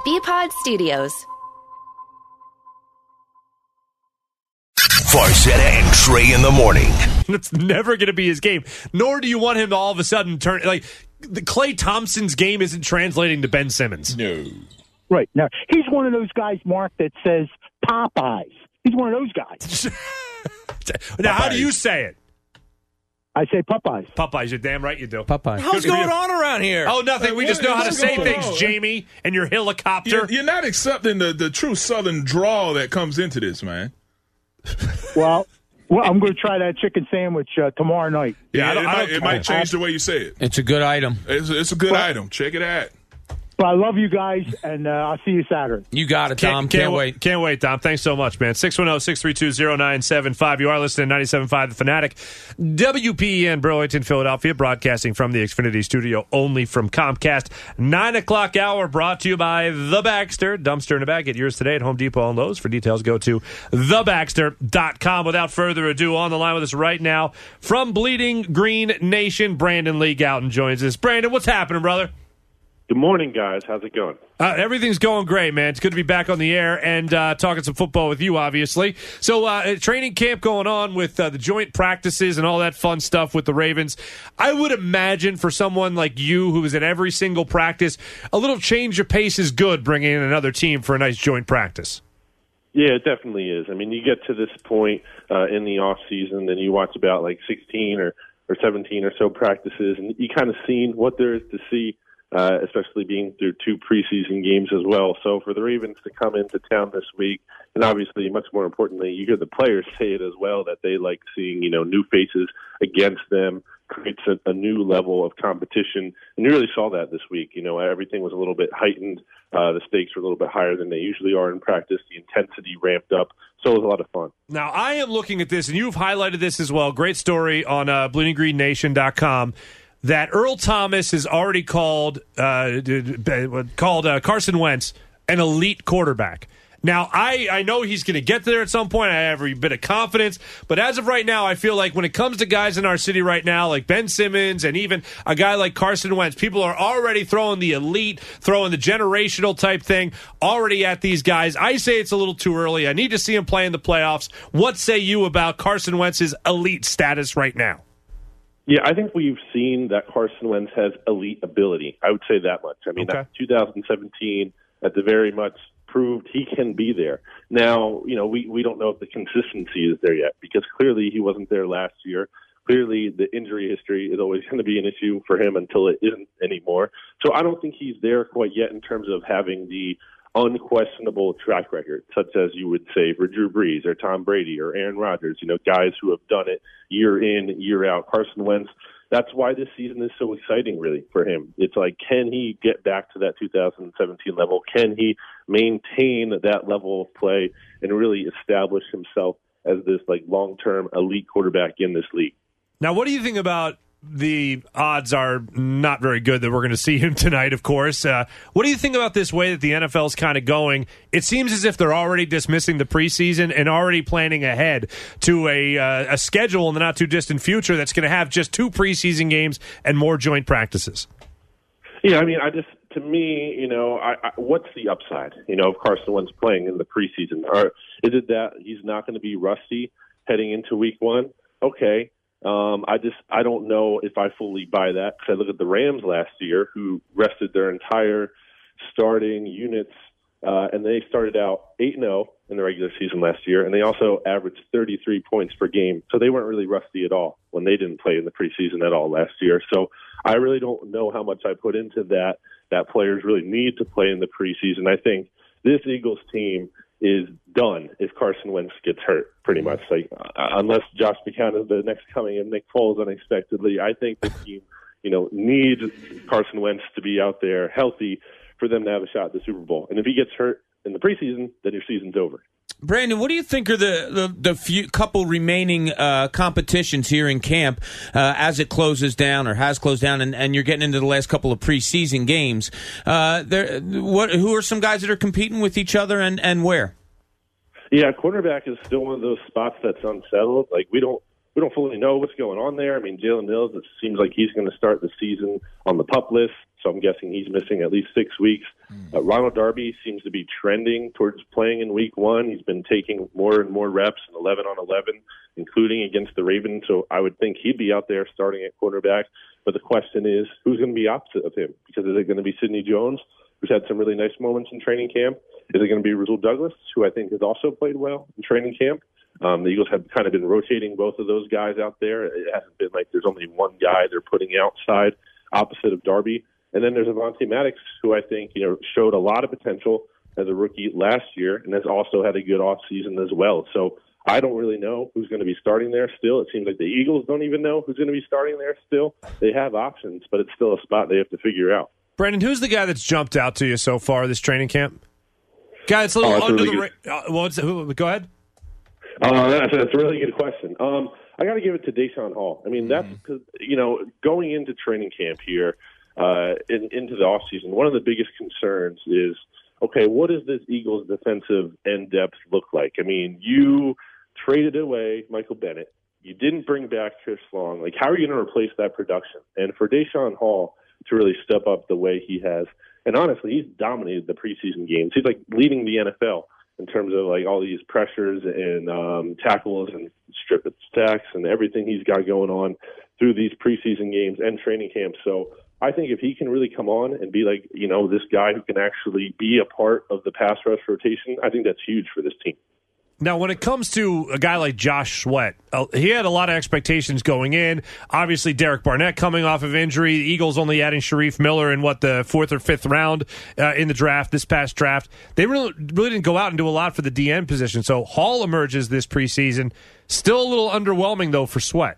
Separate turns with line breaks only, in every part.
BPod Studios.
Farcetta and Trey in the morning.
It's never going to be his game. Nor do you want him to all of a sudden turn like the Klay Thompson's game isn't translating to Ben Simmons.
No.
Right. Now, he's one of those guys, Mark, that says Popeyes. He's one of those guys.
Now, how do you say it?
I say Popeyes.
Popeyes, you're damn right you do.
Popeyes.
How's going on around here?
Oh, nothing. We just know how to say things,
on?
Jamie, and your helicopter.
You're not accepting the true Southern drawl that comes into this, man.
Well, I'm going to try that chicken sandwich tomorrow night.
Yeah, it might change the way you say it.
It's a good item.
It's a good item. Check it out.
But I love you guys, and I'll see you Saturday.
You got it, Tom. Can't wait.
Can't wait, Tom. Thanks so much, man. 610-632-0975. You are listening to 97.5 The Fanatic. WPEN Burlington, Philadelphia, broadcasting from the Xfinity studio only from Comcast. 9 o'clock hour brought to you by The Baxter. Dumpster in a bag. Get yours today at Home Depot and Lowe's. For details, go to thebaxter.com. Without further ado, on the line with us right now from Bleeding Green Nation, Brandon Lee Gouton joins us. Brandon, what's happening, brother?
Good morning, guys. How's it going?
Everything's going great, man. It's good to be back on the air and talking some football with you, obviously. So training camp going on with the joint practices and all that fun stuff with the Ravens. I would imagine for someone like you who is at every single practice, a little change of pace is good bringing in another team for a nice joint practice.
Yeah, it definitely is. I mean, you get to this point in the off season and you watch about like 16 or 17 or so practices, and you kind of seen what there is to see. Especially being through 2 preseason games as well. So for the Ravens to come into town this week, and obviously much more importantly, you hear the players say it as well, that they like seeing, new faces against them, creates a new level of competition. And you really saw that this week. Everything was a little bit heightened. The stakes were a little bit higher than they usually are in practice. The intensity ramped up. So it was a lot of fun.
Now, I am looking at this, and you've highlighted this as well. Great story on bleedinggreennation.com. That Earl Thomas has already called Carson Wentz an elite quarterback. Now, I know he's going to get there at some point. I have every bit of confidence. But as of right now, I feel like when it comes to guys in our city right now, like Ben Simmons and even a guy like Carson Wentz, people are already throwing the elite, throwing the generational type thing already at these guys. I say it's a little too early. I need to see him play in the playoffs. What say you about Carson Wentz's elite status right now?
Yeah, I think we've seen that Carson Wentz has elite ability. I would say that much. I mean,
Okay.
2017 at the very much proved he can be there. Now, we don't know if the consistency is there yet because clearly he wasn't there last year. Clearly the injury history is always going to be an issue for him until it isn't anymore. So I don't think he's there quite yet in terms of having the unquestionable track record, such as you would say for Drew Brees or Tom Brady or Aaron Rodgers, guys who have done it year in, year out. Carson Wentz, that's why this season is so exciting, really, for him. It's like, can he get back to that 2017 level? Can he maintain that level of play and really establish himself as this long-term elite quarterback in this league?
Now, what do you think about the odds are not very good that we're going to see him tonight, of course. What do you think about this way that the NFL is kind of going? It seems as if they're already dismissing the preseason and already planning ahead to a schedule in the not-too-distant future that's going to have just 2 preseason games and more joint practices.
Yeah, I mean, to me, what's the upside, of Carson Wentz playing in the preseason? Or is it that he's not going to be rusty heading into week 1? Okay. I don't know if I fully buy that because I look at the Rams last year who rested their entire starting units, and they started out 8-0 in the regular season last year, and they also averaged 33 points per game. So they weren't really rusty at all when they didn't play in the preseason at all last year. So I really don't know how much I put into that players really need to play in the preseason. I think this Eagles team is done if Carson Wentz gets hurt, pretty much. Unless Josh McCown is the next coming and Nick Foles unexpectedly, I think the team, needs Carson Wentz to be out there healthy for them to have a shot at the Super Bowl. And if he gets hurt in the preseason, then your season's over.
Brandon, what do you think are the few couple remaining competitions here in camp as it closes down or has closed down, and you're getting into the last couple of preseason games? Who are some guys that are competing with each other, and where?
Yeah, quarterback is still one of those spots that's unsettled. We don't fully know what's going on there. I mean, Jalen Mills, it seems like he's going to start the season on the PUP list. so I'm guessing he's missing at least 6 weeks. Ronald Darby seems to be trending towards playing in week 1. He's been taking more and more reps in 11 on 11, including against the Ravens, so I would think he'd be out there starting at quarterback. But the question is, who's going to be opposite of him? Because is it going to be Sidney Jones, who's had some really nice moments in training camp? Is it going to be Rasul Douglas, who I think has also played well in training camp? The Eagles have kind of been rotating both of those guys out there. It hasn't been like there's only one guy they're putting outside opposite of Darby. And then there's Avonte Maddox, who I think showed a lot of potential as a rookie last year and has also had a good offseason as well. So I don't really know who's going to be starting there still. It seems like the Eagles don't even know who's going to be starting there still. They have options, but it's still a spot they have to figure out.
Brandon, who's the guy that's jumped out to you so far this training camp? Guy that's a little under the go ahead.
That's a really good question. I got to give it to Deshaun Hall. I mean, that's because, going into training camp here, into the offseason, one of the biggest concerns is, okay, what does this Eagles defensive end depth look like? I mean, you traded away Michael Bennett. You didn't bring back Chris Long. Like, how are you going to replace that production? And for Deshaun Hall to really step up the way he has, and honestly, he's dominated the preseason games. He's like leading the NFL in terms of like all these pressures and tackles and strip stacks and everything he's got going on through these preseason games and training camps. So I think if he can really come on and be like, this guy who can actually be a part of the pass rush rotation, I think that's huge for this team.
Now, when it comes to a guy like Josh Sweat, he had a lot of expectations going in. Obviously, Derek Barnett coming off of injury. The Eagles only adding Sharif Miller in, the 4th or 5th round in the draft, this past draft. They really didn't go out and do a lot for the DN position. So Hall emerges this preseason. Still a little underwhelming, though, for Sweat.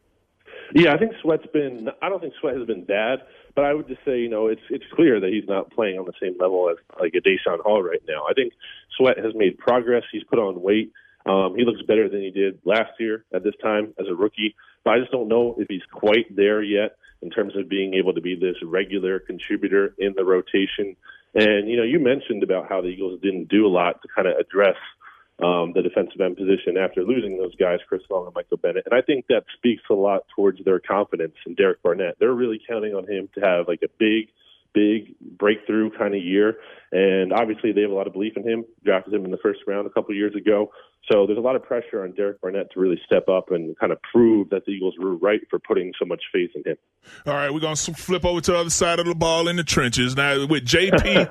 Yeah, I think I don't think Sweat has been bad, but I would just say, it's clear that he's not playing on the same level as like a Deshaun Hall right now. I think Sweat has made progress. He's put on weight. He looks better than he did last year at this time as a rookie, but I just don't know if he's quite there yet in terms of being able to be this regular contributor in the rotation. And, you mentioned about how the Eagles didn't do a lot to kind of address the defensive end position after losing those guys, Chris Long and Michael Bennett. And I think that speaks a lot towards their confidence in Derek Barnett. They're really counting on him to have like a big breakthrough kind of year. And obviously they have a lot of belief in him, drafted him in the first round a couple of years ago. So there's a lot of pressure on Derek Barnett to really step up and kind of prove that the Eagles were right for putting so much faith in him.
All right, we're going to flip over to the other side of the ball in the trenches. Now, with JP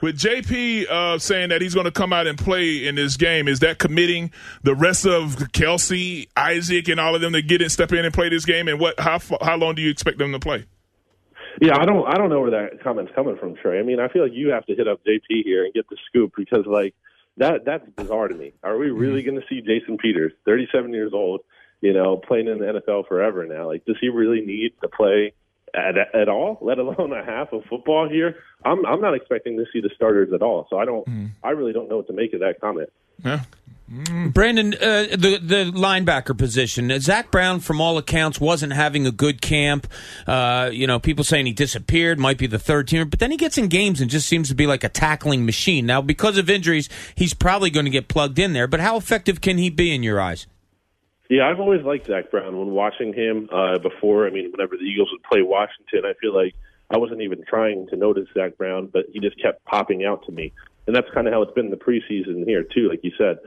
saying that he's going to come out and play in this game, is that committing the rest of Kelsey, Isaac, and all of them to step in and play this game? And how long do you expect them to play?
Yeah, I don't know where that comment's coming from, Trey. I mean, I feel like you have to hit up JP here and get the scoop because, like, that's bizarre to me. Are we really going to see Jason Peters, 37 years old, playing in the NFL forever now? Like, does he really need to play at all, let alone a half of football here? I'm not expecting to see the starters at all, so I really don't know what to make of that comment.
Yeah.
Brandon, the linebacker position, Zach Brown, from all accounts, wasn't having a good camp. People saying he disappeared, might be the third teamer, but then he gets in games and just seems to be like a tackling machine. Now, because of injuries, he's probably going to get plugged in there, but how effective can he be in your eyes?
Yeah, I've always liked Zach Brown when watching him before. I mean, whenever the Eagles would play Washington, I feel like I wasn't even trying to notice Zach Brown, but he just kept popping out to me. And that's kind of how it's been in the preseason here, too, like you said.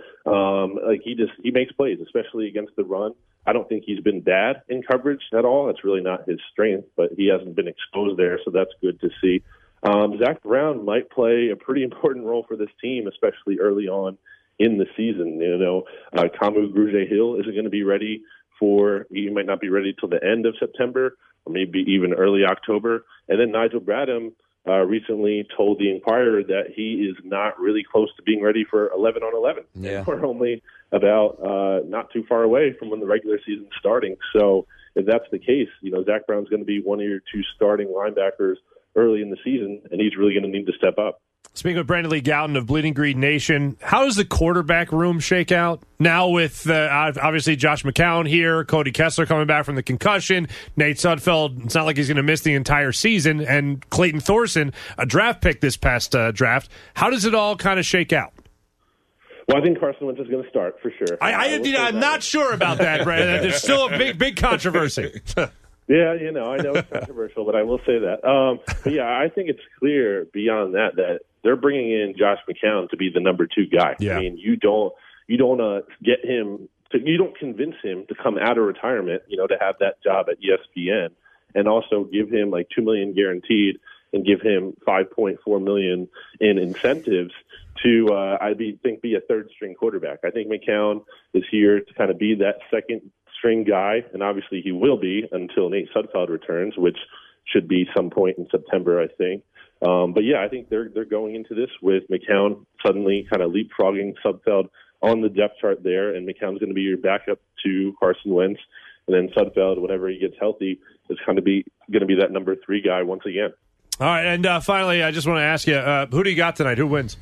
He makes plays, especially against the run. I don't think he's been bad in coverage at all. That's really not his strength, but he hasn't been exposed there, so that's good to see. Zach Brown might play a pretty important role for this team, especially early on in the season. Kamu Grugier-Hill isn't going to be ready he might not be ready till the end of September or maybe even early October. And then Nigel Bradham recently told the Inquirer that he is not really close to being ready for 11 on 11.
Yeah.
We're only about not too far away from when the regular season's starting. So if that's the case, Zach Brown's going to be one of your two starting linebackers early in the season, and he's really going to need to step up.
Speaking with Brandon Lee Gowton of Bleeding Green Nation, how does the quarterback room shake out now with obviously Josh McCown here, Cody Kessler coming back from the concussion, Nate Sudfeld, it's not like he's going to miss the entire season, and Clayton Thorson, a draft pick this past draft. How does it all kind of shake out?
Well, I think Carson Wentz is going to start for sure.
I'm not sure about that, Brandon. There's still a big controversy.
Yeah, I know it's controversial, but I will say that. But yeah, I think it's clear beyond that they're bringing in Josh McCown to be the number 2 guy.
Yeah.
I mean, you don't get him you don't convince him to come out of retirement, to have that job at ESPN, and also give him like $2 million guaranteed and give him $5.4 million in incentives to be a third string quarterback. I think McCown is here to kind of be that second string guy, and obviously he will be until Nate Sudfeld returns, which should be some point in September, I think. But yeah, I think they're going into this with McCown suddenly kind of leapfrogging Sudfeld on the depth chart there, and McCown's going to be your backup to Carson Wentz, and then Sudfeld, whenever he gets healthy, is going to be that number 3 guy once again.
All right, and finally, I just want to ask you, who do you got tonight? Who wins?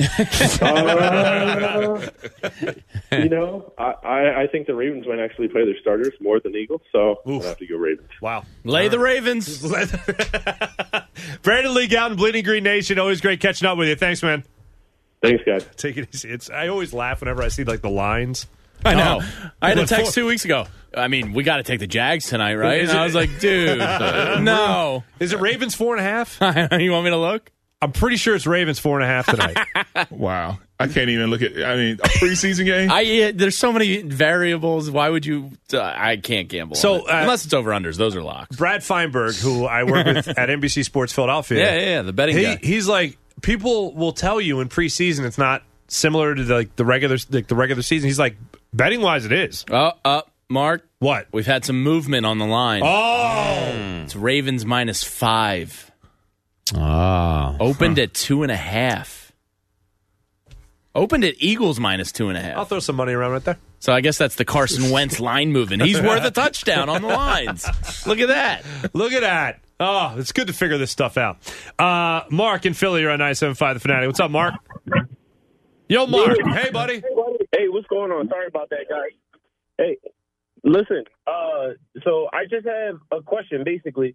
I think the Ravens might actually play their starters more than the Eagles, so I'm going to have to go Ravens.
Wow.
Lay the Ravens.
Brandon Lee Gowton, Bleeding Green Nation, always great catching up with you. Thanks, man.
Thanks, guys.
Take it easy. I always laugh whenever I see like the lines.
I know. I had a text 2 weeks ago. I mean, we got to take the Jags tonight, right? And I was like, dude, no.
Is it Ravens 4.5?
You want me to look?
I'm pretty sure it's Ravens 4.5 tonight.
Wow. I can't even look at a preseason game?
There's so many variables. Why would you? I can't gamble on it. Unless it's over-unders. Those are locks.
Brad Feinberg, who I work with at NBC Sports Philadelphia.
Yeah, the betting guy.
He's like, people will tell you in preseason it's not similar to the regular season. He's like, betting-wise it is.
Mark.
What?
We've had some movement on the line.
Oh!
It's Ravens -5.
Opened
at 2.5. Opened at Eagles -2.5.
I'll throw some money around right there.
So I guess that's the Carson Wentz line moving. He's worth a touchdown on the lines. Look at that.
Look at that. Oh, it's good to figure this stuff out. Mark in Philly, you're on 97.5 The Fanatic. What's up, Mark? Yo, Mark. Hey, buddy.
Hey, what's going on? Sorry about that, guys. Hey, listen. So I just have a question, basically.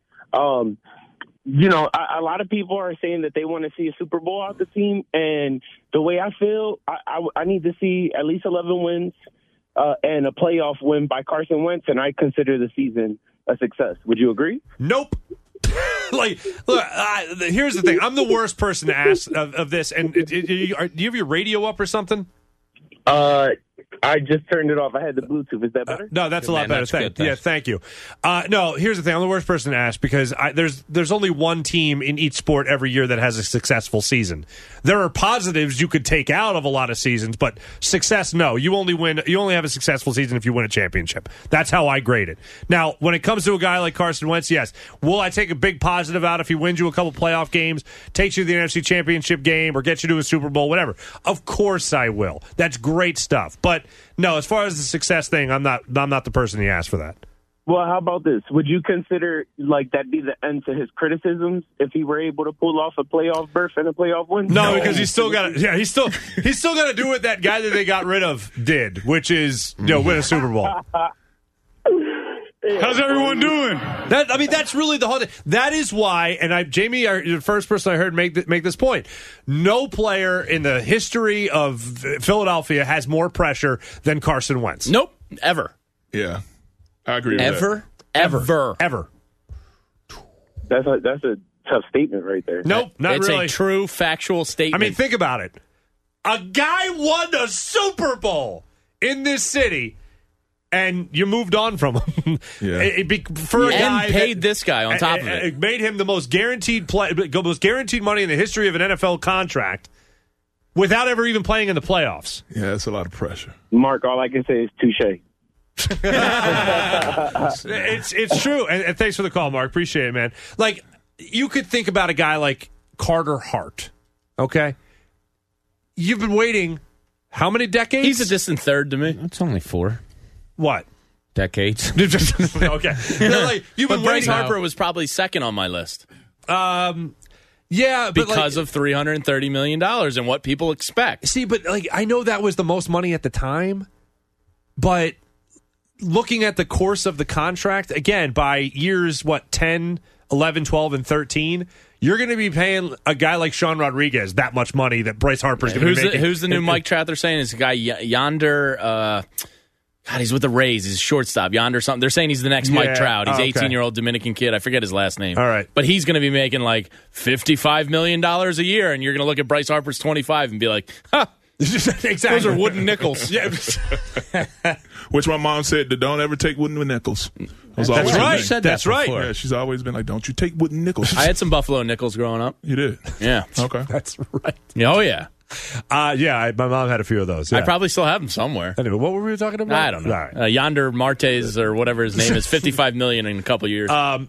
A lot of people are saying that they want to see a Super Bowl out the team, and the way I feel, I need to see at least 11 wins and a playoff win by Carson Wentz, and I consider the season a success. Would you agree?
Nope. Look, here's the thing. I'm the worst person to ask of this, and do you have your radio up or something?
I just turned it off. I had the Bluetooth. Is that better?
No, that's a lot better. Thank you. No, here's the thing. I'm the worst person to ask because there's only one team in each sport every year that has a successful season. There are positives you could take out of a lot of seasons, but success, no. You only have a successful season if you win a championship. That's how I grade it. Now, when it comes to a guy like Carson Wentz, yes. Will I take a big positive out if he wins you a couple playoff games, takes you to the NFC Championship game, or gets you to a Super Bowl, whatever? Of course I will. That's great stuff. But no, as far as the success thing, I'm not the person he asked for that.
Well, how about this? Would you consider that be the end to his criticisms if he were able to pull off a playoff berth and a playoff win?
No, because he's still got to. Yeah, he's still got to do what that guy that they got rid of did, which is win a Super Bowl.
How's everyone doing?
That's really the whole thing. That is why, and Jamie, you're the first person I heard make this point. No player in the history of Philadelphia has more pressure than Carson Wentz.
Nope, ever.
Yeah, I agree with that.
Ever.
That's a tough statement right there.
Nope, not
it's
really.
It's a true factual statement.
I mean, think about it. A guy won the Super Bowl in this city, and you moved on from him.
Yeah.
And paid this guy on top of it.
It made him the most guaranteed money in the history of an NFL contract without ever even playing in the playoffs.
Yeah, that's a lot of pressure.
Mark, all I can say is touche.
It's true, and thanks for the call, Mark. Appreciate it, man. Like, you could think about a guy like Carter Hart, okay? You've been waiting how many decades?
He's a distant third to me.
It's only 4
what?
decades.
Okay.
But Bryce Harper was probably second on my list.
Yeah, but
because of $330 million and what people expect.
See, but I know that was the most money at the time, but looking at the course of the contract, again, by years, 10, 11, 12, and 13, you're going to be paying a guy like Sean Rodriguez that much money that Bryce Harper's going to be making.
Who's the new Mike Trout they're saying? Is a guy Yonder...
God, he's with the Rays. He's a shortstop yonder. Something. They're saying he's the next Mike Trout. He's 18-year-old Dominican kid. I forget his last name.
All right,
but he's going to be making like $55 million a year, and you're going to look at Bryce Harper's 25 and be like, "Huh,
exactly.
Those are wooden nickels."
Yeah.
Which my mom said, don't ever take wooden nickels.
That's right.
That's right.
Yeah, she's always been like, don't you take wooden nickels.
I had some Buffalo nickels growing up.
You did?
Yeah.
Okay.
That's right.
Oh, yeah.
My mom had a few of those. Yeah.
I probably still have them somewhere.
Anyway, what were we talking about?
I don't know.
Right.
Yonder Martes or whatever his name is, $55 million in a couple years.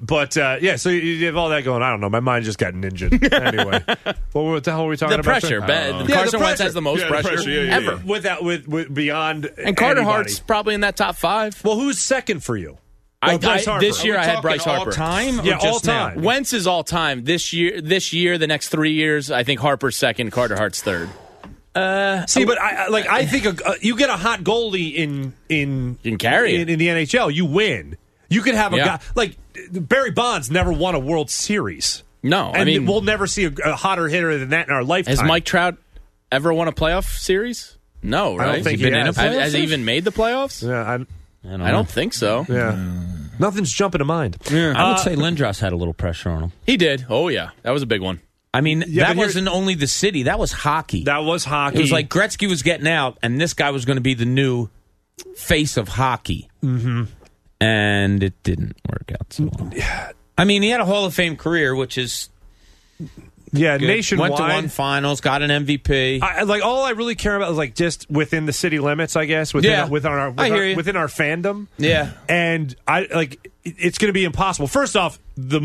So you have all that going. I don't know. My mind just got ninja. Anyway, what the hell were we talking
the
about?
pressure.
The
Carson Wentz has the most pressure ever.
With beyond
and Carter
anybody.
Hart's probably in that top 5.
Well, who's second for you?
This year I had Bryce Harper.
Time?
Yeah, all time.
Wentz is all time. This year, the next 3 years, I think Harper's second, Carter Hart's third.
But I think you get a hot goalie in
you can carry
in the NHL, you win. You could have a guy like Barry Bonds never won a World Series.
No,
and we'll never see a hotter hitter than that in our lifetime.
Has Mike Trout ever won a playoff series? No, right?
I don't think he has.
Has he even made the playoffs?
Yeah,
I don't think so.
Yeah. Nothing's jumping to mind.
Yeah. I would say Lindros had a little pressure on him.
He did. Oh, yeah. That was a big one.
I mean, that wasn't only the city. That was hockey.
That was hockey.
It was like Gretzky was getting out, and this guy was going to be the new face of hockey.
Mm-hmm.
And it didn't work out so well. Yeah. I mean, he had a Hall of Fame career, which is...
Yeah,
good.
nationwide.
Went to one finals, got an MVP.
All I really care about is just within the city limits, I guess. Within our fandom.
Yeah,
and it's going to be impossible. First off,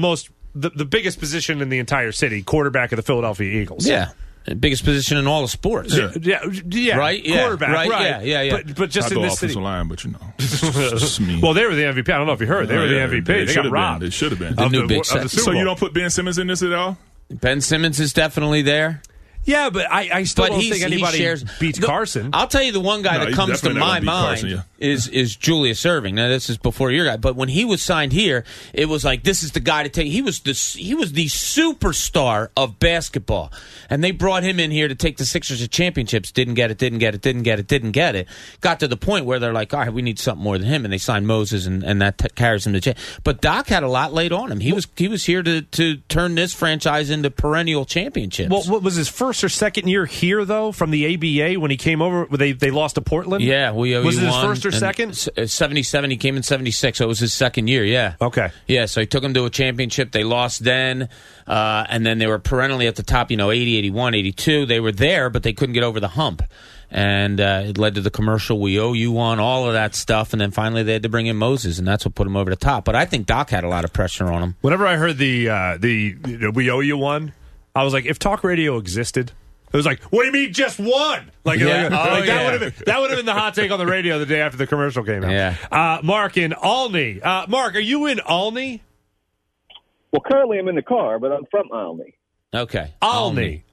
the biggest position in the entire city, quarterback of the Philadelphia Eagles.
Yeah. Biggest position in all the sports.
Yeah.
Right? Yeah.
Quarterback. Right.
Yeah.
But just in this city.
Line, but just me.
Well, they were the MVP. I don't know if you heard. They were the MVP. They got robbed.
They should have been.
The new big set.
So you don't put Ben Simmons in this at all?
Ben Simmons is definitely there.
Yeah, but I still don't think anybody beats Carson.
I'll tell you the one guy that comes to my mind is Julius Erving. Now, this is before your guy, but when he was signed here, it was like, this is the guy to take. He was the superstar of basketball, and they brought him in here to take the Sixers to championships. Didn't get it. Got to the point where they're like, all right, we need something more than him, and they signed Moses, and that carries him to change. But Doc had a lot laid on him. He was here to turn this franchise into perennial championships.
Well, what was his first or second year here, though, from the ABA when he came over? They lost to Portland?
Yeah.
Was it his first or second?
77. He came in 76, so it was his second year, yeah.
Okay.
Yeah, so he took him to a championship. They lost then, and then they were perennially at the top, 80, 81, 82. They were there, but they couldn't get over the hump. And it led to the commercial, we owe you one, all of that stuff. And then finally they had to bring in Moses, and that's what put him over the top. But I think Doc had a lot of pressure on him.
Whenever I heard the we owe you one, I was like, if talk radio existed, it was like, what do you mean just one? That would have been the hot take on the radio the day after the commercial came out.
Yeah.
Mark in Olney. Mark, are you in Olney?
Well, currently I'm in the car, but I'm from Olney.
Okay.
Olney.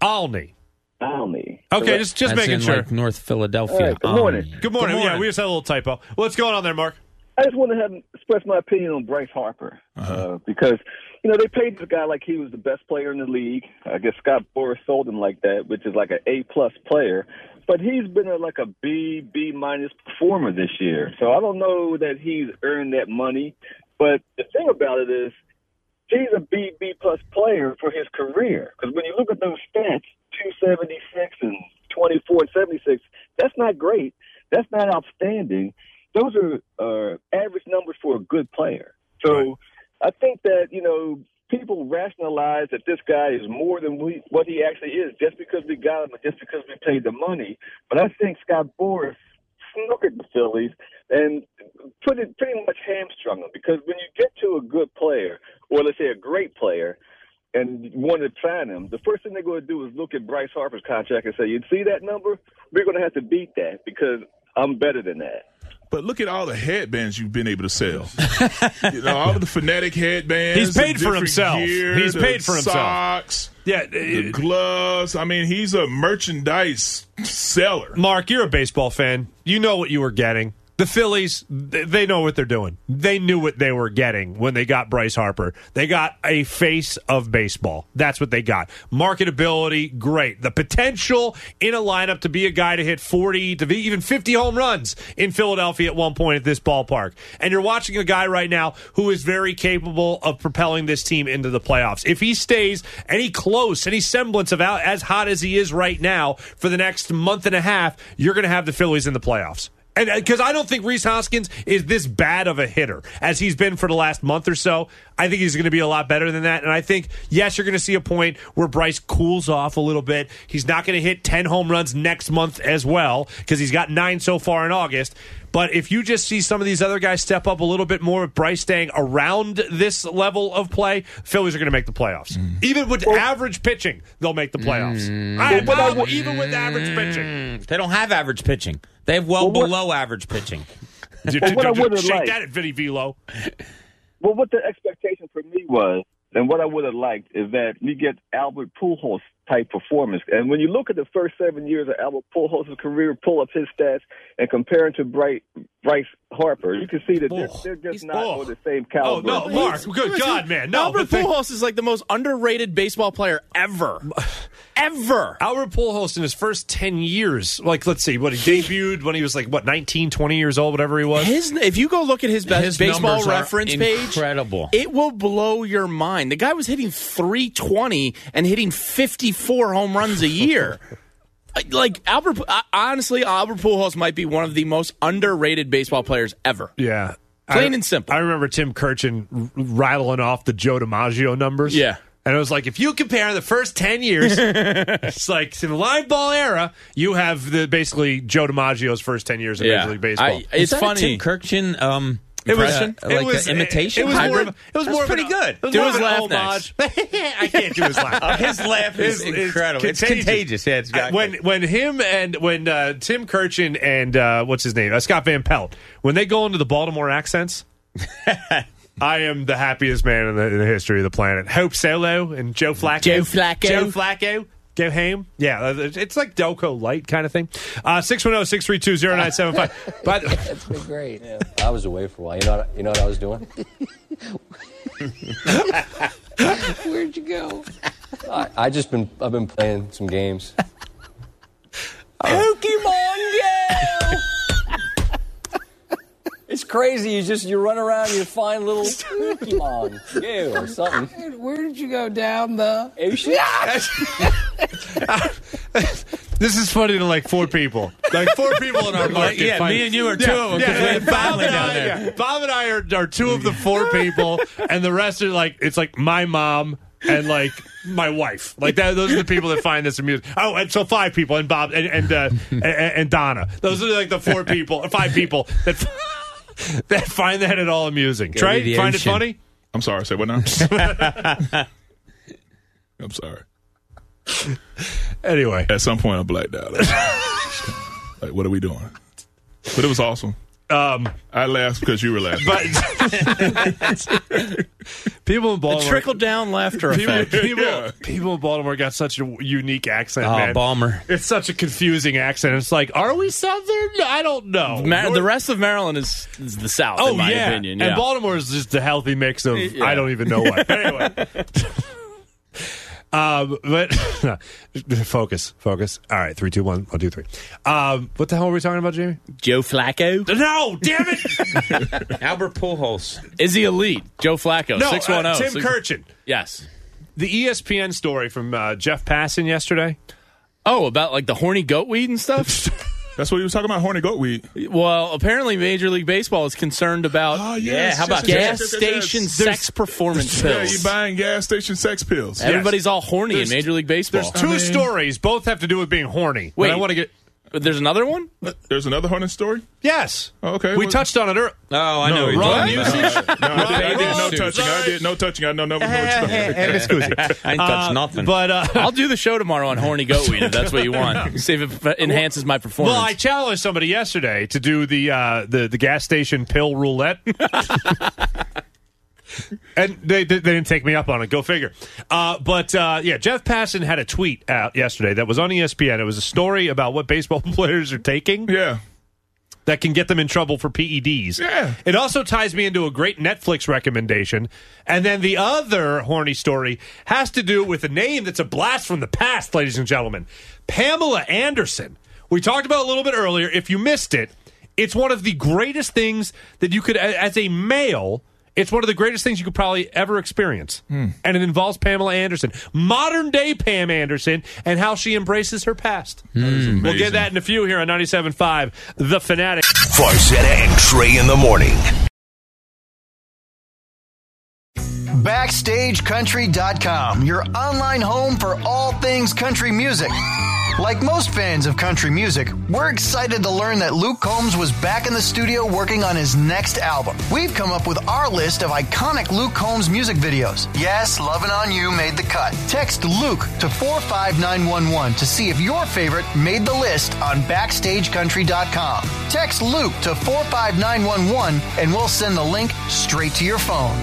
Okay, just making sure.
Like North Philadelphia.
All right, good morning.
Good morning. Yeah, we just had a little typo. What's going on there, Mark?
I just want to express my opinion on Bryce Harper because they paid this guy like he was the best player in the league. I guess Scott Boras sold him like that, which is like an A+ player. But he's been like a B- performer this year. So I don't know that he's earned that money. But the thing about it is he's a B+ player for his career. Because when you look at those stats, 276 and 24 and 76, that's not great. That's not outstanding. Those are average numbers for a good player. So I think that, people rationalize that this guy is more than what he actually is just because we got him and just because we paid the money. But I think Scott Boras snookered the Phillies and pretty much hamstrung them, because when you get to a good player, or let's say a great player, and want to sign him, the first thing they're going to do is look at Bryce Harper's contract and say, you see that number? We're going to have to beat that because I'm better than that.
But look at all the headbands you've been able to sell. All of the Fanatic headbands.
He's paid for himself.
He's paid for himself. Socks.
Yeah.
The gloves. I mean, he's a merchandise seller.
Mark, you're a baseball fan. You know what you were getting. The Phillies, they know what they're doing. They knew what they were getting when they got Bryce Harper. They got a face of baseball. That's what they got. Marketability, great. The potential in a lineup to be a guy to hit 40, to be even 50 home runs in Philadelphia at one point at this ballpark. And you're watching a guy right now who is very capable of propelling this team into the playoffs. If he stays any close, any semblance of as hot as he is right now for the next month and a half, you're going to have the Phillies in the playoffs. And because I don't think Rhys Hoskins is this bad of a hitter as he's been for the last month or so. I think he's going to be a lot better than that. And I think, yes, you're going to see a point where Bryce cools off a little bit. He's not going to hit 10 home runs next month as well because he's got 9 so far in August. But if you just see some of these other guys step up a little bit more, with Bryce staying around this level of play, Phillies are going to make the playoffs. Even with average pitching, they'll make the playoffs. Even with average pitching.
They don't have average pitching. They have below average pitching.
What I would have
Shake
liked,
that at Vinny Velo.
well, what the expectation for me was, and what I would have liked, is that we get Albert Pujols type performance. And when you look at the first 7 years of Albert Pujols' career, pull up his stats, and compare him to Bryce Harper, you can see that they're just not on the same caliber.
Oh, no, Mark, good God, man. No,
Albert Pujols is like the most underrated baseball player ever. Ever.
Albert Pujols in his first 10 years, like, let's see, what he debuted when he was like, 19, 20 years old, whatever he was?
If you go look at his baseball reference page,
incredible.
It will blow your mind. The guy was hitting 320 and hitting 54 home runs a year. Honestly, Albert Pujols might be one of the most underrated baseball players ever.
Yeah.
Plain and simple.
I remember Tim Kirchin rattling off the Joe DiMaggio numbers.
Yeah.
And it was like, if you compare the first 10 years, it's like in the live ball era, you have basically Joe DiMaggio's first 10 years of Major League Baseball.
It's funny. Tim Kirchin imitation.
It was
pretty good.
Do
his laugh next.
I can't do his laugh.
His laugh is incredible. It's contagious. Yeah, it's
when Tim Kirchin and what's his name, Scott Van Pelt, when they go into the Baltimore accents. I am the happiest man in the history of the planet. Hope Solo and Joe Flacco. Joe Flacco. Go home. Yeah, it's like Delco Light kind of thing. 610-632-0975.
That's been great. Yeah, I was away for a while. You know what I was doing? Where'd you go? I've been playing some games. Pokemon Go! It's crazy. You run around and you find little Pokemon Go or something. Where did you go? Down the ocean?
This is funny to like 4 people. Like 4 people in our market.
Yeah, me and you are 2 of them because we have family down there.
Yeah. Bob and I are 2 of the 4 people, and the rest are like, it's like my mom and like my wife. Like that. Those are the people that find this amusing. Oh, and so 5 people, and Bob and Donna. Those are like the 4 people, 5 people that find that at all amusing. Trey, find it funny?
I'm sorry. Say what now? I'm sorry.
Anyway.
At some point, I blacked out. Like, what are we doing? But it was awesome. I laughed because you were laughing.
But people in Baltimore,
the trickle-down laughter effect.
People in Baltimore got such a unique accent, man.
Balmer.
It's such a confusing accent. It's like, are we Southern? I don't know.
The rest of Maryland is the South, in my opinion. Yeah.
And Baltimore is just a healthy mix of I don't even know what. Anyway. But focus. All right, 3, 2, 1, 1, 2, 3. What the hell are we talking about, Jamie?
Joe Flacco?
No, damn it!
Albert Pujols.
Is he elite? Joe Flacco.
No,
610.
Tim Kirchin.
Yes.
The ESPN story from Jeff Passan yesterday.
Oh, about like the horny goat weed and stuff.
That's what he was talking about, horny goat weed.
Well, apparently Major League Baseball is concerned about how about gas station sex performance pills?
Yeah, you buying gas station sex pills.
Everybody's all horny in Major League Baseball.
There's 2 stories. Both have to do with being horny.
Wait,
I want to get.
There's another one?
There's another horny story?
Yes.
Oh, okay.
We touched on it earlier.
Oh, I know.
Wrong usage?
No, I did no touching. I did no touching. I know nothing.
I ain't touched nothing.
But
I'll do the show tomorrow on horny goat weed if that's what you want. See if it enhances my performance.
Well, I challenged somebody yesterday to do the gas station pill roulette. And they didn't take me up on it. Go figure. But Jeff Passan had a tweet out yesterday that was on ESPN. It was a story about what baseball players are taking.
Yeah.
that can get them in trouble for PEDs.
Yeah.
It also ties me into a great Netflix recommendation. And then the other horny story has to do with a name that's a blast from the past, ladies and gentlemen. Pamela Anderson. We talked about it a little bit earlier. If you missed it, it's one of the greatest things that you could, as a male, it's one of the greatest things you could probably ever experience. And it involves Pamela Anderson. Modern day Pam Anderson and how she embraces her past. We'll get that in a few here on 97.5, The Fanatic.
Farzetta and Trey in the morning.
BackstageCountry.com, your online home for all things country music. Like most fans of country music, we're excited to learn that Luke Combs was back in the studio working on his next album. We've come up with our list of iconic Luke Combs music videos. Yes, Lovin' On You made the cut. Text Luke to 45911 to see if your favorite made the list on BackstageCountry.com. Text Luke to 45911 and we'll send the link straight to your phone.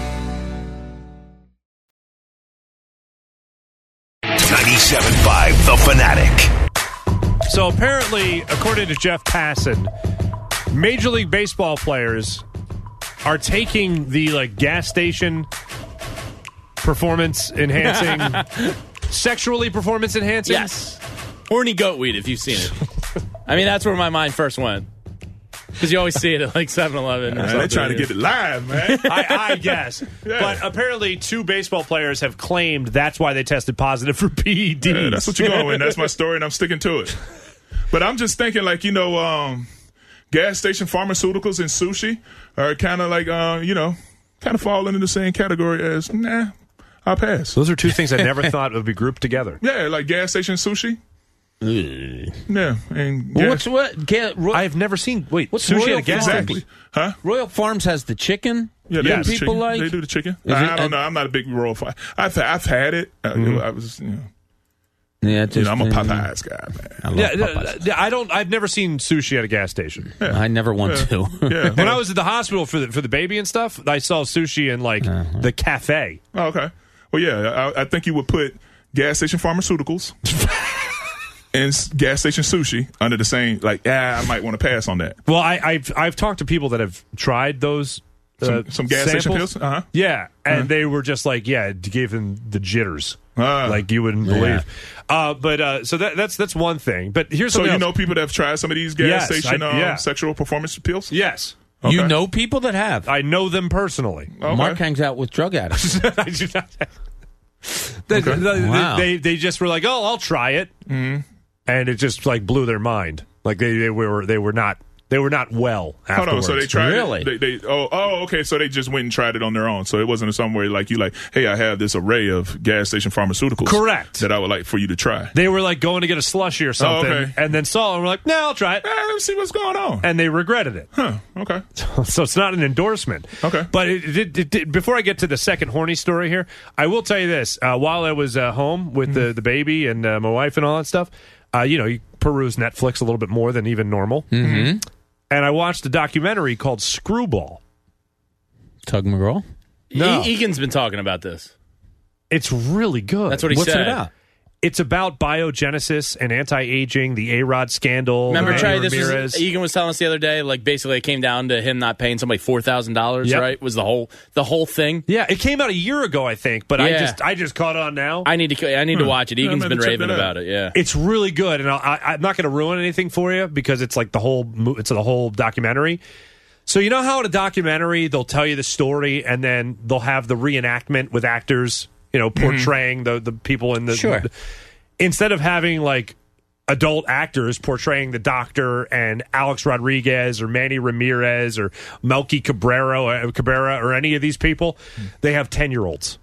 97.5 The Fanatic.
So apparently, according to Jeff Passan, Major League Baseball players are taking the gas station performance enhancing, sexually performance enhancing.
Yes, horny goat weed. If you've seen it, I mean that's where my mind first went. Because you always see it at 7-Eleven.
They're trying to get it live, man.
I guess. Yeah. But apparently 2 baseball players have claimed that's why they tested positive for PEDs.
Yeah, that's what you're going with. That's my story, and I'm sticking to it. But I'm just thinking, gas station pharmaceuticals and sushi are kind of kind of fall into the same category as, I'll pass.
Those are 2 things I never thought would be grouped together.
Yeah, like gas station sushi. Yeah, and
I've never seen. Wait,
what's
sushi
Royal
at a gas
exactly?
station?
Huh?
Royal Farms has the chicken.
Yeah, they
that
do the
people
chicken.
like.
They do the chicken. I don't know. I'm not a big Royal Farms. I've had it. I was,
Yeah,
I'm a Popeyes guy, man.
I love Popeyes.
I've never seen sushi at a gas station.
Yeah.
I never want to.
Yeah.
When I was at the hospital for the baby and stuff, I saw sushi in the cafe.
Oh, okay. Well, yeah, I think you would put gas station pharmaceuticals and gas station sushi under the same. I might want to pass on that.
Well, I've talked to people that have tried those.
Some gas
samples.
station pills? Uh-huh.
Yeah, and they were just it gave them the jitters. Like you wouldn't believe. So that's one thing. But here's something else.
People that have tried some of these gas station sexual performance pills?
Yes.
Okay.
You know people that have.
I know them personally.
Okay.
Mark hangs out with drug addicts.
I do not.
Wow.
They just were like, I'll try it. Mm-hmm. And it just blew their mind. They were not well afterwards.
Hold on, so they tried
really?
it? Okay, so they just went and tried it on their own. So it wasn't somewhere hey, I have this array of gas station pharmaceuticals.
Correct.
That I would like for you to try.
They were going to get a slushie or something,
okay.
And then saw it and were like, I'll try it.
Let me see what's going on.
And they regretted it.
Huh, okay.
So it's not an endorsement.
Okay.
But it before I get to the second horny story here, I will tell you this. While I was home with the baby and my wife and all that stuff, you peruse Netflix a little bit more than even normal.
Mm-hmm.
And I watched a documentary called Screwball.
Tug McGraw?
No.
Egan's been talking about this.
It's really good.
That's what he
What's
said.
it about?
It's about biogenesis and anti-aging, the A-Rod scandal.
Remember, Trey,
Ramirez.
Egan was telling us the other day, basically it came down to him not paying somebody $4,000,
Yep.
right? Was the whole thing?
Yeah, it came out a year ago, I think, but
Yeah.
I just caught on now.
I need to watch it. Egan's
I'm
been
gonna check
raving
that out.
about it, yeah.
It's really good, and I'm not going to ruin anything for you because it's the whole documentary. So you know how in a documentary they'll tell you the story and then they'll have the reenactment with actors, portraying the people in the.
Sure.
Instead of having adult actors portraying the doctor and Alex Rodriguez or Manny Ramirez or Melky Cabrera or any of these people, they have 10-year-olds.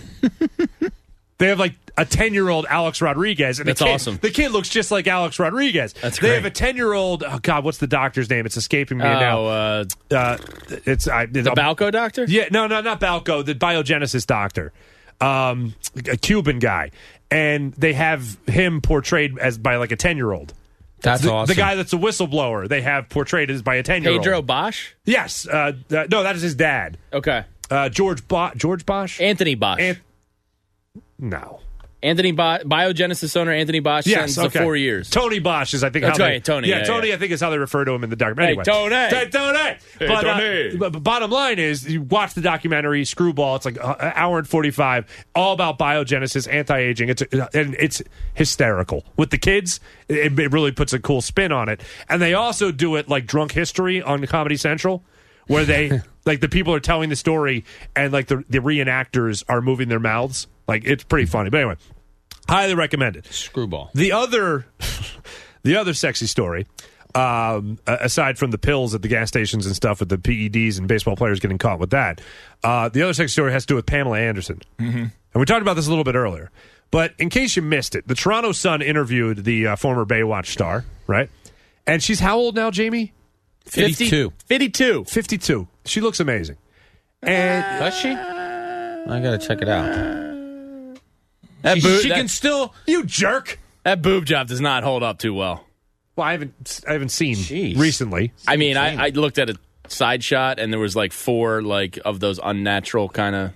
They have a 10-year-old Alex Rodriguez. And
That's awesome.
The kid looks just like Alex Rodriguez.
That's
They
great.
have a 10-year-old. Oh God, what's the doctor's name? It's escaping me now. It's
The Balco doctor?
Yeah, no, not Balco. The biogenesis doctor, a Cuban guy, and they have him portrayed as by a 10-year-old.
That's awesome.
The guy that's a whistleblower, they have portrayed as by a 10-year-old.
Pedro Bosch?
Yes. No, that is his dad.
Okay.
George Bosch?
Anthony Bosch.
No.
Biogenesis owner Anthony Bosch sentenced to 4 years.
Tony Bosch is, I think,
That's
how
right, Tony.
Yeah, Tony, I think, is how they refer to him in the documentary.
Hey,
Anyway.
Tony.
Tony.
Hey,
But bottom line is, you watch the documentary Screwball. It's like an hour and 45, all about biogenesis, anti-aging. It's hysterical with the kids. It really puts a cool spin on it, and they also do it like Drunk History on Comedy Central, where they like the people are telling the story and like the reenactors are moving their mouths. Like, it's pretty funny. But anyway, highly recommended.
Screwball.
The other sexy story, aside from the pills at the gas stations and stuff with the PEDs and baseball players getting caught with that, the other sexy story has to do with Pamela Anderson. Mm-hmm. And we talked about this a little bit earlier. But in case you missed it, the Toronto Sun interviewed the former Baywatch star, right? And she's how old now, Jamie?
52.
52. She looks amazing. And
does she?
I got to check it out.
She can still...
You jerk!
That boob job does not hold up too well.
Well, I haven't seen recently.
I mean, I looked at a side shot, and there was like 4 like of those unnatural kind of...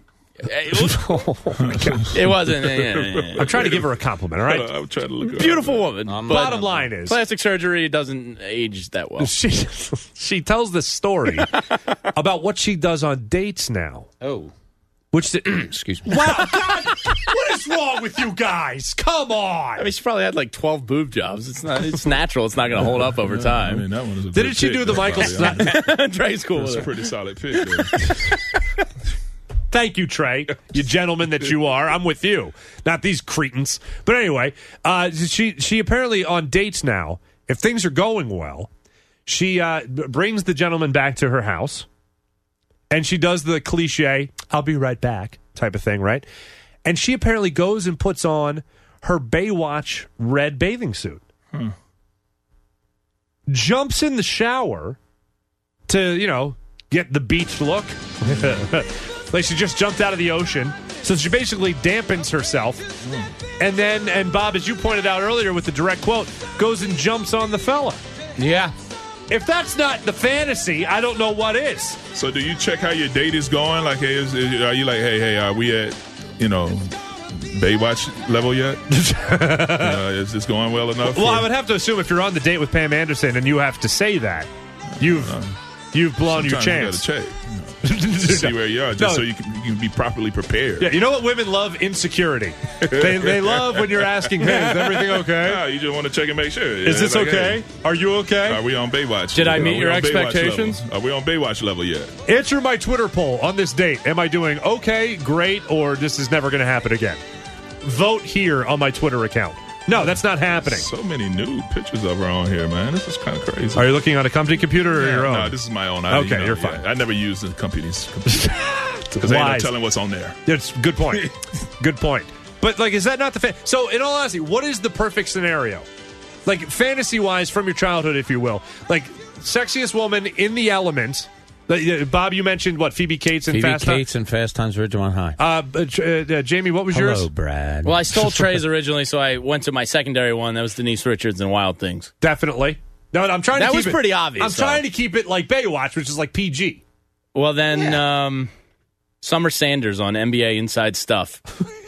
It wasn't.
I'm trying to give her a compliment, all right?
I'm trying to look
Beautiful woman.
Bottom line is,
plastic surgery doesn't age that well.
She tells this story about what she does on dates now.
Oh.
Excuse me. Wow, God, what is wrong with you guys? Come on.
I mean, she probably had like 12 boob jobs. It's natural. It's not going to hold up over time.
I mean, that one is a
Didn't she do the Michael Scott?
Trey's cool.
That's a pretty solid pick. There.
Thank you, Trey, you gentleman that you are. I'm with you, not these cretins. But anyway, she apparently on dates now, if things are going well, she brings the gentleman back to her house, and she does the cliche, I'll be right back type of thing, right? And she apparently goes and puts on her Baywatch red bathing suit. Jumps in the shower to, get the beach look. Like she just jumped out of the ocean. So she basically dampens herself. And Bob, as you pointed out earlier with the direct quote, goes and jumps on the fella.
Yeah.
If that's not the fantasy, I don't know what is.
So do you check how your date is going? Like, hey, are you like, hey, are we at, Baywatch level yet? Is this going well enough?
Well, I would have to assume if you're on the date with Pam Anderson and you have to say that, you've blown your chance.
You gotta check. See where you are, so you can be properly prepared.
Yeah, you know what women love? Insecurity. They love when you're asking, hey, is everything okay?
No, you just want to check and make sure.
Is this okay? Hey, are you okay?
Are we on Baywatch?
Did I meet your expectations?
Are we on Baywatch level yet?
Answer my Twitter poll on this date. Am I doing okay, great, or this is never going to happen again? Vote here on my Twitter account. No, that's not happening.
So many nude pictures of her on here, man. This is kind of crazy.
Are you looking on a company computer or your own?
No, this is my own.
Okay, you're fine.
I never use the company's computer because ain't no telling what's on there.
That's good point. Good point. But is that not the so? In all honesty, what is the perfect scenario? Like fantasy-wise, from your childhood, if you will, like sexiest woman in the element. Bob, you mentioned Phoebe Cates and Fast Times?
and Fast Times at Ridgemont High.
Jamie, what was yours?
Hello, Brad.
Well, I stole Trey's originally, so I went to my secondary one. That was Denise Richards and Wild Things.
Definitely. No, I'm trying to keep it.
That was pretty obvious.
I'm trying to keep it like Baywatch, which is like PG.
Well, then Summer Sanders on NBA Inside Stuff.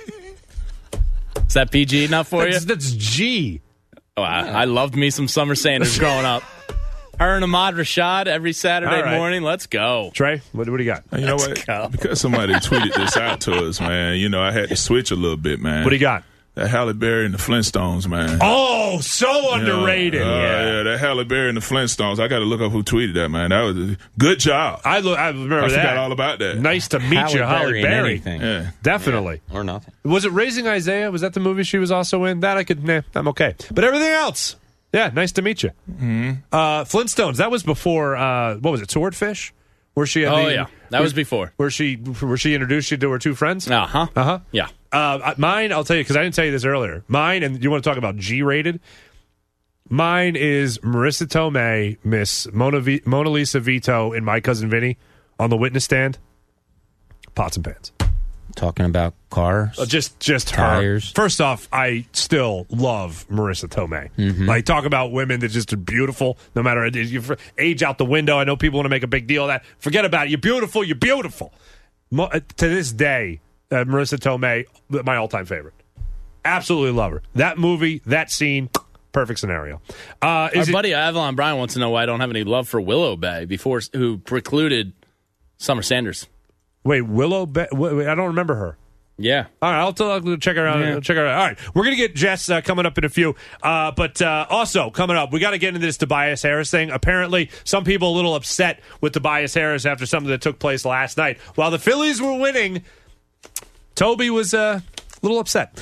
Is that PG enough for you?
That's G.
Oh, I loved me some Summer Sanders growing up. Her and Ahmad Rashad every Saturday morning. Let's go.
Trey, what do you got?
You know what? Go. Because somebody tweeted this out to us, man, I had to switch a little bit, man.
What do you got?
That Halle Berry and the Flintstones, man.
Oh, so underrated.
Yeah, that Halle Berry and the Flintstones. I got to look up who tweeted that, man. That was a good job.
I remember that.
I forgot all about that.
Nice to meet you, Halle Berry.
Yeah.
Definitely.
Yeah. Or nothing.
Was it Raising Isaiah? Was that the movie she was also in? That I'm okay. But everything else, yeah, nice to meet you.
Mm-hmm.
Flintstones, that was before, what was it, Swordfish? Where she had
that was before.
Where she introduced you to her two friends?
Uh-huh. Yeah.
Mine, I'll tell you, because I didn't tell you this earlier. Mine, and you want to talk about G-rated? Mine is Marissa Tomei, Miss Mona Lisa Vito in My Cousin Vinny on the witness stand. Pots and pans.
Talking about cars?
Just
tires.
Her. First off, I still love Marissa Tomei. Mm-hmm. Like, talk about women that just are beautiful, no matter age out the window. I know people want to make a big deal of that. Forget about it. You're beautiful. You're beautiful. To this day, Marissa Tomei, my all-time favorite. Absolutely love her. That movie, that scene, perfect scenario.
Our buddy Avalon Bryan wants to know why I don't have any love for Willow Bay who precluded Summer Sanders.
Wait, Willow Bay? Wait, I don't remember her.
Yeah.
All right, I'll check her out.
Yeah.
Check her out. All right, we're going to get Jess coming up in a few. But also, coming up, we got to get into this Tobias Harris thing. Apparently, some people a little upset with Tobias Harris after something that took place last night. While the Phillies were winning, Toby was a little upset.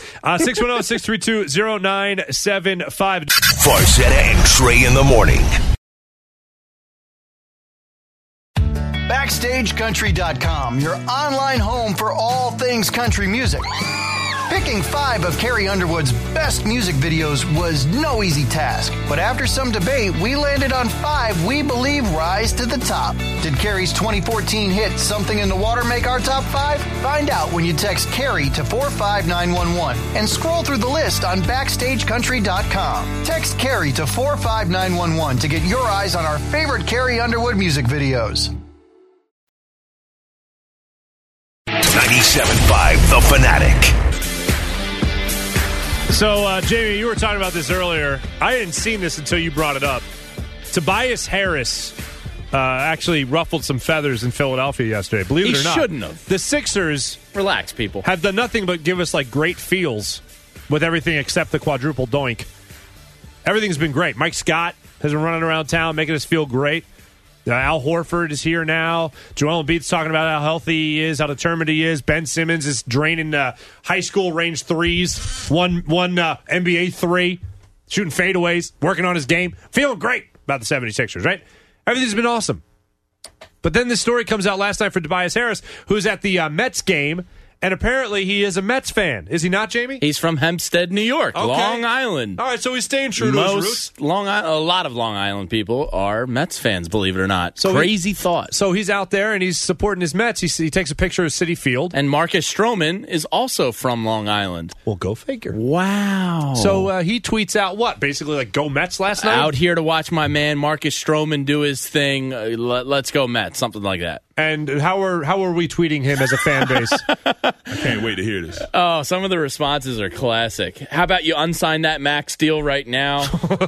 610-632-0975.
Farzetta and Trey in the morning.
BackstageCountry.com, your online home for all things country music. Picking 5 of Carrie Underwood's best music videos was no easy task, but after some debate, we landed on 5 we believe rise to the top. Did Carrie's 2014 hit Something in the Water make our top 5? Find out when you text Carrie to 45911 and scroll through the list on BackstageCountry.com. Text Carrie to 45911 to get your eyes on our favorite Carrie Underwood music videos.
97.5 The Fanatic.
So, Jamie, you were talking about this earlier. I hadn't seen this until you brought it up. Tobias Harris actually ruffled some feathers in Philadelphia yesterday. Believe it or not.
He shouldn't have.
The Sixers,
relax, people,
have done nothing but give us like great feels with everything except the quadruple doink. Everything's been great. Mike Scott has been running around town making us feel great. Al Horford is here now. Joel Embiid's talking about how healthy he is, how determined he is. Ben Simmons is draining high school range threes. One NBA three, shooting fadeaways, working on his game. Feeling great about the 76ers, right? Everything's been awesome. But then this story comes out last night for Tobias Harris, who's at the Mets game, and apparently he is a Mets fan. Is he not, Jamie?
He's from Hempstead, New York,
Okay.
Long Island.
All right, so he's staying true to his roots.
A lot of Long Island people are Mets fans, believe it or not.
So
Crazy thought.
So he's out there and he's supporting his Mets. He takes a picture of Citi Field.
And Marcus Stroman is also from Long Island.
Well, go figure.
Wow.
So he tweets out what? Basically like, go Mets last night?
Out here to watch my man Marcus Stroman do his thing. Let's go Mets, something like that.
And how are we tweeting him as a fan base?
I can't wait to hear this.
Oh, some of the responses are classic. How about you unsign that Max deal right now?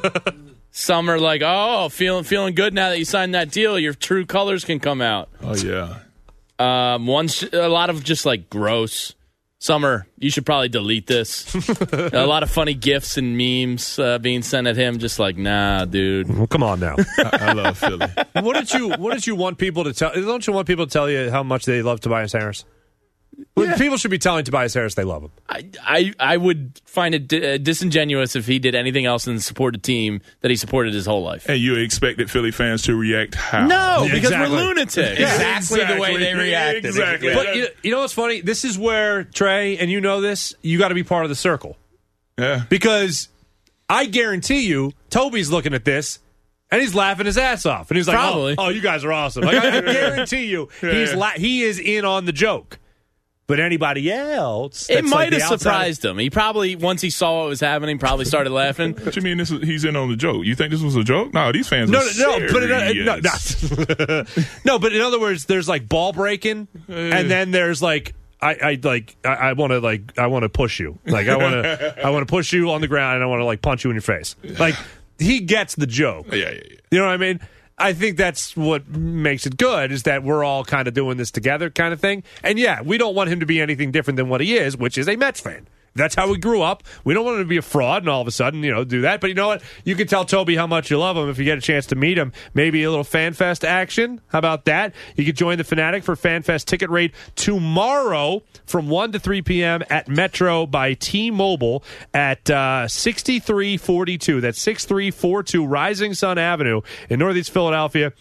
Some are like, oh, feeling good now that you signed that deal. Your true colors can come out.
Oh, yeah.
A lot of just like gross. Summer, you should probably delete this. A lot of funny GIFs and memes being sent at him. Just like, nah, dude.
Well, come on now.
I love Philly.
What did you want people to tell? Don't you want people to tell you how much they love Tobias Harris? Yeah. People should be telling Tobias Harris they love him.
I would find it disingenuous if he did anything else than support a team that he supported his whole life.
And you expected Philly fans to react how?
No, because
exactly.
we're lunatics.
Yeah,
exactly the way they reacted.
Exactly.
But you know what's funny? This is where, Trey, and you know this, you got to be part of the circle.
Yeah.
Because I guarantee you, Toby's looking at this, and he's laughing his ass off. And he's like,
Probably.
oh, you guys are awesome. Like, I guarantee you, he is in on the joke. But anybody else,
it might have surprised him. He probably, once he saw what was happening, probably started laughing.
What you mean he's in on the joke? You think this was a joke? No, these fans are serious.
No, but in other words, there's like ball breaking, and then there's like I want to push you. Like I want to push you on the ground, and I want to like punch you in your face. Like he gets the joke.
Yeah.
You know what I mean? I think that's what makes it good, is that we're all kind of doing this together kind of thing. And, yeah, we don't want him to be anything different than what he is, which is a Mets fan. That's how we grew up. We don't want him to be a fraud and all of a sudden, do that. But you know what? You can tell Toby how much you love him if you get a chance to meet him. Maybe a little FanFest action. How about that? You can join the Fanatic for FanFest ticket rate tomorrow from 1 to 3 p.m. at Metro by T-Mobile at 6342. That's 6342 Rising Sun Avenue in Northeast Philadelphia.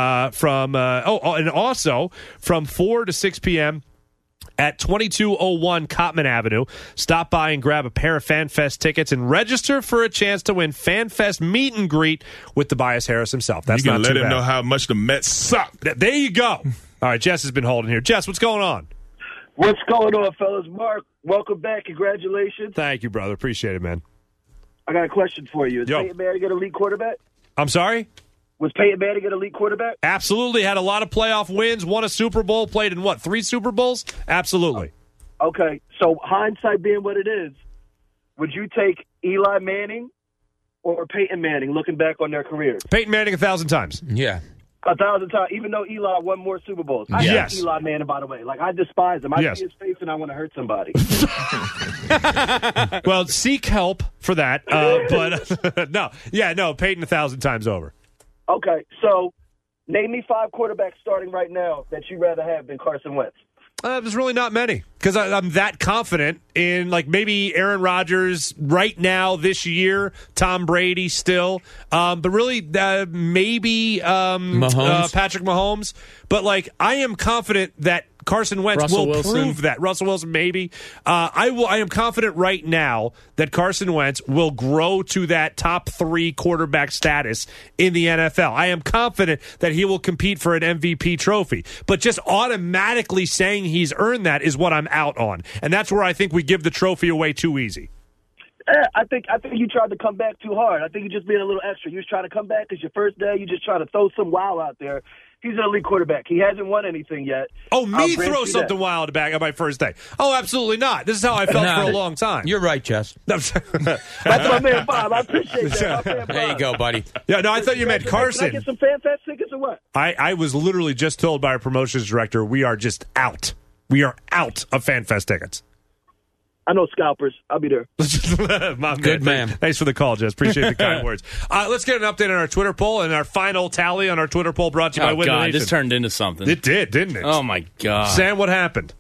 And also from 4 to 6 p.m. at 2201 Cottman Avenue. Stop by and grab a pair of FanFest tickets and register for a chance to win FanFest meet and greet with Tobias Harris himself. That's
you can
not
let
too
him
bad.
know how much the Mets suck.
There you go. All right, Jess has been holding here. Jess, what's going on?
What's going on, fellas? Mark, welcome back. Congratulations.
Thank you, brother. Appreciate it, man.
I got a question for you. Is
Yo.
Peyton Manning an elite quarterback?
I'm sorry?
Was Peyton Manning an elite quarterback?
Absolutely. Had a lot of playoff wins, won a Super Bowl, played in 3 Super Bowls? Absolutely.
Okay, so hindsight being what it is, would you take Eli Manning or Peyton Manning looking back on their careers?
Peyton Manning 1,000 times.
Yeah.
1,000 times, even though Eli won more Super Bowls. I hate Eli Manning, by the way. Like, I despise him. I see his face and I want to hurt somebody.
Well, seek help for that. But no, Peyton 1,000 times over.
Okay, so name me 5 quarterbacks starting right now that you'd rather have than Carson Wentz.
There's really not many because I'm that confident in, like, maybe Aaron Rodgers right now this year, Tom Brady still, but really maybe Patrick Mahomes. But, like, I am confident that Carson Wentz will prove that. Russell Wilson, maybe. I am confident right now that Carson Wentz will grow to that top 3 quarterback status in the NFL. I am confident that he will compete for an MVP trophy. But just automatically saying he's earned that is what I'm out on. And that's where I think we give the trophy away too easy.
I think you tried to come back too hard. I think you're just being a little extra. You was trying to come back because your first day, you just trying to throw some wow out there. He's an elite quarterback. He hasn't won anything yet.
Oh, me throw something wild back on my first day. Oh, absolutely not. This is how I felt for a long time.
You're right, Jess.
That's my man, Bob. I appreciate that. My man, Bob.
There you go, buddy.
Yeah, no, I thought you meant Carson.
Can I get some FanFest tickets or what?
I was literally just told by our promotions director we are just out. We are out of FanFest tickets.
I know scalpers. I'll be there.
Good man. Thanks for the call, Jess. Appreciate the kind words. Let's get an update on our Twitter poll and our final tally on our Twitter poll brought to you by Window Nation.
This turned into something.
It did, didn't it?
Oh, my God.
Sam, what happened?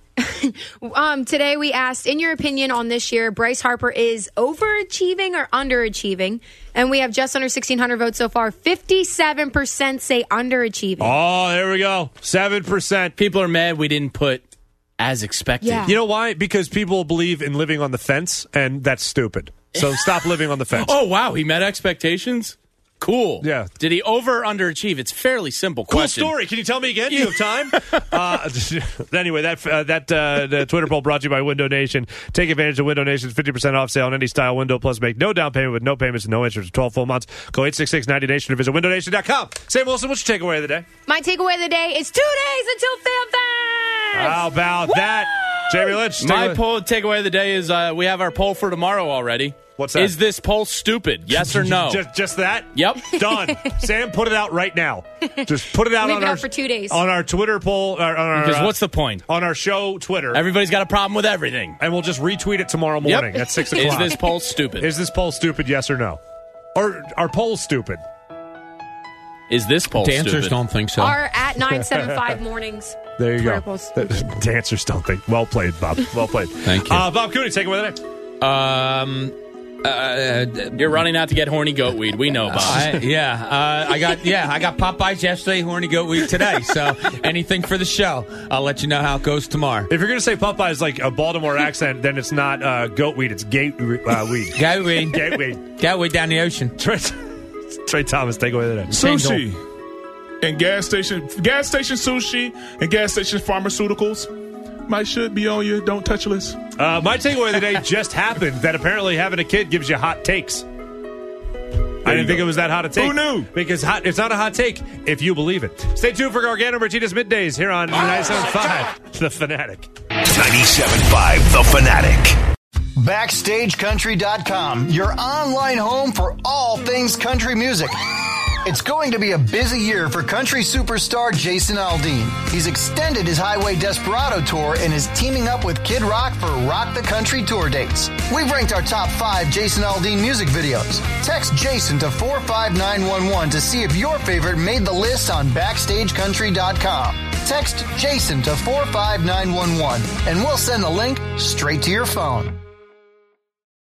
Today we asked, in your opinion on this year, Bryce Harper is overachieving or underachieving? And we have just under 1,600 votes so far. 57% say underachieving.
Oh, there we go. 7%.
People are mad we didn't put as expected.
Yeah.
You know why? Because people believe in living on the fence, and that's stupid. So stop living on the fence.
Oh, wow. He met expectations? Cool.
Yeah.
Did he over or underachieve? It's a fairly simple question.
Cool story. Can you tell me again? Do you have time? Anyway, the Twitter poll brought to you by Window Nation. Take advantage of Window Nation's 50% off sale on any style window, plus make no down payment with no payments and no interest for 12 full months. Go 866-90Nation or visit windownation.com. Sam Wilson, what's your takeaway of the day?
My takeaway of the day is 2 days until FanFest.
How about that? Jamie Lynch.
My takeaway of the day is we have our poll for tomorrow already.
What's that?
Is this poll stupid? Yes or no?
Just that?
Yep.
Done. Sam, put it out right now. Just put it out
Leave it out for 2 days.
On our Twitter poll.
Because what's the point?
On our show Twitter.
Everybody's got a problem with everything.
And we'll just retweet it tomorrow morning at 6 o'clock.
Is this poll stupid?
Is this poll stupid, yes or no? Or are polls stupid?
Is this poll stupid?
Dancers don't think so.
Are at 975 mornings.
There you
Twitter
go.
polls.
Dancers don't think. Well played, Bob. Well played.
Thank you.
Bob Cooney, take away the day.
You're running out to get horny goat weed. We know, Bob.
I got Popeyes yesterday, horny goat weed today. So anything for the show. I'll let you know how it goes tomorrow.
If you're going to say Popeyes like a Baltimore accent, then it's not goat weed. It's gate weed.
Goat weed.
Gate weed.
Goat weed down the ocean.
Trey Thomas, take away the day.
Sushi and gas station sushi and gas station pharmaceuticals should be on your don't touch list.
My takeaway of the day just happened that apparently having a kid gives you hot takes. I didn't think it was that hot a take.
Who knew?
Because it's not a hot take if you believe it. Stay tuned for Gargano Martinez Middays here on 97.5 The Fanatic.
97.5 The Fanatic.
BackstageCountry.com, your online home for all things country music. It's going to be a busy year for country superstar Jason Aldean. He's extended his Highway Desperado tour and is teaming up with Kid Rock for Rock the Country tour dates. We've ranked our top 5 Jason Aldean music videos. Text Jason to 45911 to see if your favorite made the list on BackstageCountry.com. Text Jason to 45911 and we'll send the link straight to your phone.